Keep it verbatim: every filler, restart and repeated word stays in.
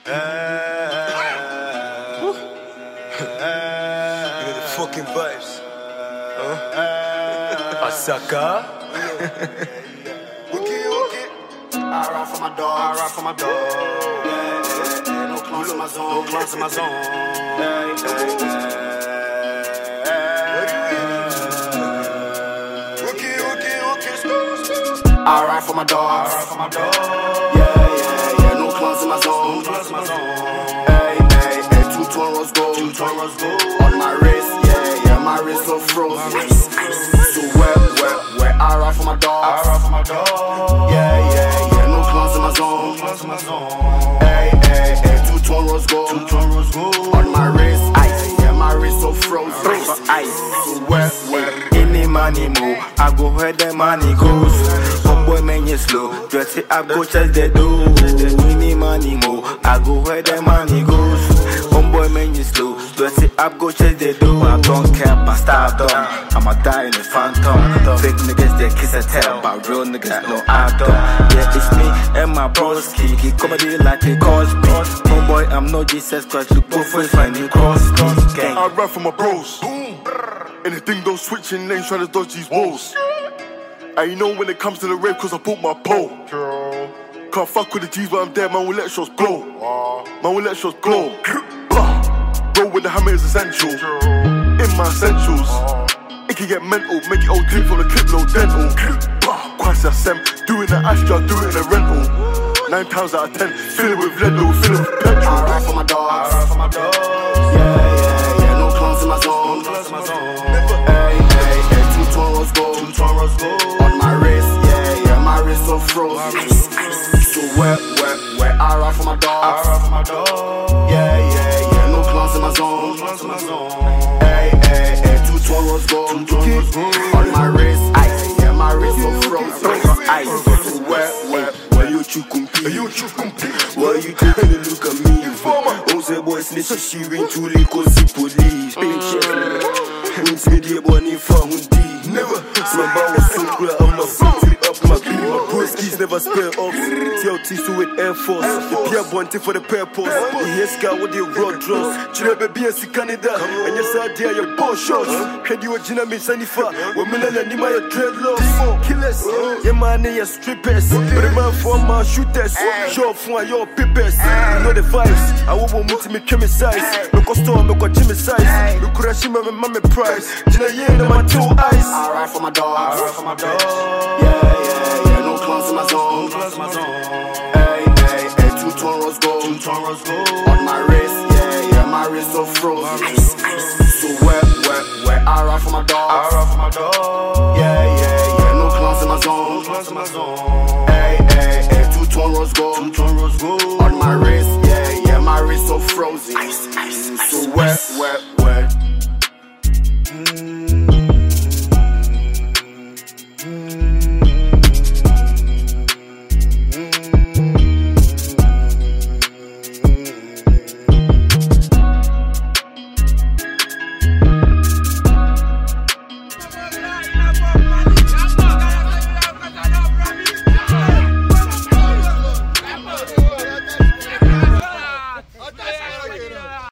You know the fucking vibes. Huh? Asaka. Okay, okay. I ride for my dog. I ride for my dog. Yeah, yeah, yeah. No clones in my zone. No clones in my zone. Yeah, yeah, yeah. I ride for my dog. I ride for my dog. Yeah, yeah, yeah. No clones in my zone. No clones in my zone. Hey, hey, hey. Two Toros gold. Two Toros gold. On my wrist. Yeah, yeah. My wrist so frozen. So where, where, where? I ride for my dog. I ride for my dog. Yeah, yeah, yeah. No clones in my zone. No clones in my zone. Hey, hey, hey. Two Toros gold. Two Toros gold. On my wrist. Ice. Yeah, my wrist so frozen. Ice. So where, where? Any money move. I go where the money goes. Boy, man, you slow. Dress it up, go chase the door. Any money mo, I go where the money goes. Homeboy, man, you slow. Dress it up, go chase the door. I don't care about stardom. I'ma die in the phantom. Fake niggas, they kiss a tell. But real niggas, no, I don't. Yeah, it's me and my broski. He comedy like a Cosby. Homeboy, I'm no Jesus Christ. Look both ways, find you cross. I rap for my bros. Anything don't switch in lanes, trying to dodge these walls. And you know when it comes to the rave, cause I bought my pole. Can't fuck with the G's, but I'm dead, man, we'll let shots glow. Man, we'll let shots glow. Roll with the hammer is essential. In my essentials. It can get mental, make it all drip from the clip, no dental. Quasi Sem, doing the Astra, doing the rental. Nine times out of ten, filling with lead, no filling with petrol. I ride for my dogs. I ride for my dogs. Yeah, yeah, yeah, no clones in my zone. No clones in my zone. Hey, hey, hey, two Toros gold. Two Toros gold. So frozen. So where, where, where? I ride for my dog. I ride for my dog. Yeah, yeah, yeah. No clones in my zone. No clones in my zone. Hey, hey, hey. Two Toros gold. Two Toros gold. On my wrist, ice. Yeah, my wrist so frozen. Ice. So where, where, where you chukumpi? You chukumpi. Why you taking a look at me? On the boys, Mister She went to the cozy police. Big shit. Who's me the one in Fahundi? Never. Somebody was so good. I'm not so up my beat. My broskies never spare off. T L T so with Air Force. The Pierre Bonte for the purpose. The hair scar with the road draws. Chile baby and see Canada. And yes, I dare your ball shots. Can you imagine me Sanifa? Women and Nima your dreadlocks. Killers. Yeah, man, they are strippers. But the man for my shooters. Show for your peppers. You know the vibes. I won't want me chemi size. No costo, no got Jimmy size. No Kurashima, my mommy price. Gina, yeah, my two eyes. I ride for my dog. I ride for my dog. Yeah, yeah, yeah. No clones in my zone. No clones in my zone. Hey, hey, hey. Two Toros gold. Two Toros gold. On my wrist, yeah, yeah. My wrist so frozen. So where, where, where? I ride for my dog. I ride for my dog. Yeah, yeah, yeah. No clones in my zone. No clones in my zone. Hey, hey, hey. Two Toros gold. Two Toros gold.